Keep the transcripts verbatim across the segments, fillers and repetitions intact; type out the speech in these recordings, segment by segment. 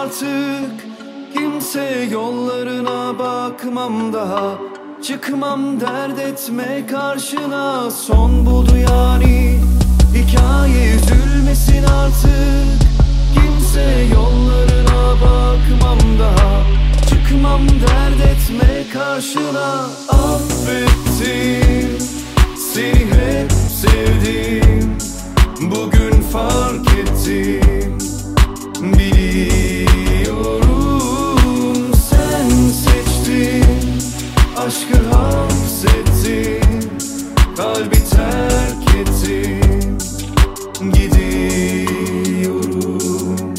artık. Kimse yollarına bakmam daha. Çıkmam dert etme karşına. Son buldu yani, hikaye üzülmesin artık. Kimse yollarına bakmam daha. Çıkmam dert etme karşına. Affettim, seni hep sevdim. Bugün fark ettim, biliyorum. Sen seçtin, aşkı hapsettin, kalbi terk ettin, gidiyorum.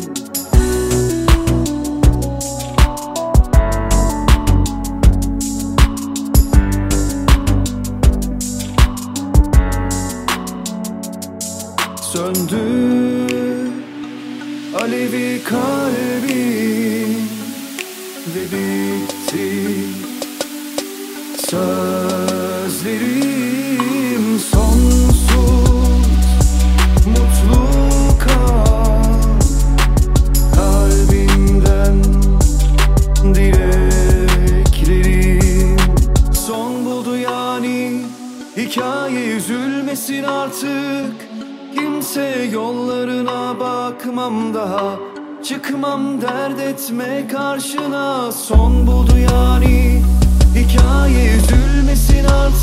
Söndü alevi kalbim ve bitti sözlerim. Sonsuz mutlu kal, kalbimden dileklerim. Son buldu yani, hikaye üzülmesin artık. Kimse yollarına bakmam daha. Çıkmam dert etme karşına. Son buldu yani, hikaye üzülmesin artık.